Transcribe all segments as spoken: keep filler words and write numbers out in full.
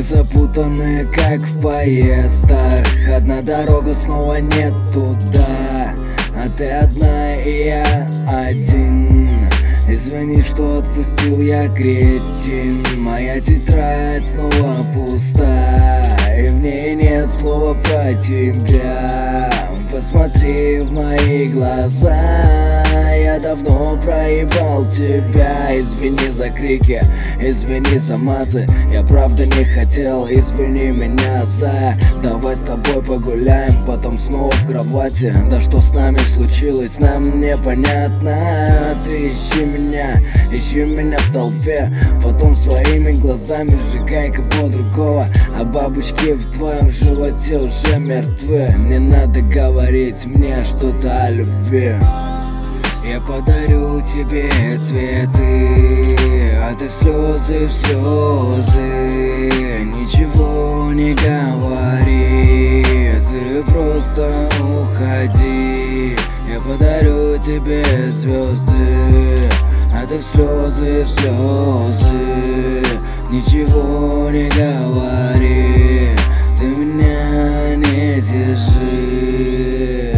Мы запутаны, как в поездах. Одна дорога, снова нет туда. А ты одна, и я один. Извини, что отпустил я, кретин. Моя тетрадь снова пуста, и в ней нет слова про тебя. Посмотри в мои глаза, я давно проебал тебя. Извини за крики, извини за маты, я правда не хотел, извини меня за. Давай с тобой погуляем, потом снова в кровати. Да что с нами случилось, нам непонятно. Ты ищи меня, ищи меня в толпе, потом своими глазами сжигай кого другого. А бабочки в твоем животе уже мертвы. Не надо говорить мне что-то о любви. Я подарю тебе цветы, а ты в слезы, в слезы. Ничего не говори, ты просто уходи. Я подарю тебе звезды, а ты в слезы, в слезы. Ничего не говори, ты меня не держи.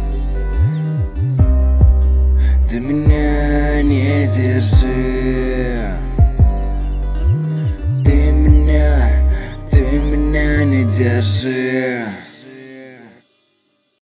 Ты меня не держи. Ты меня, ты меня не держи.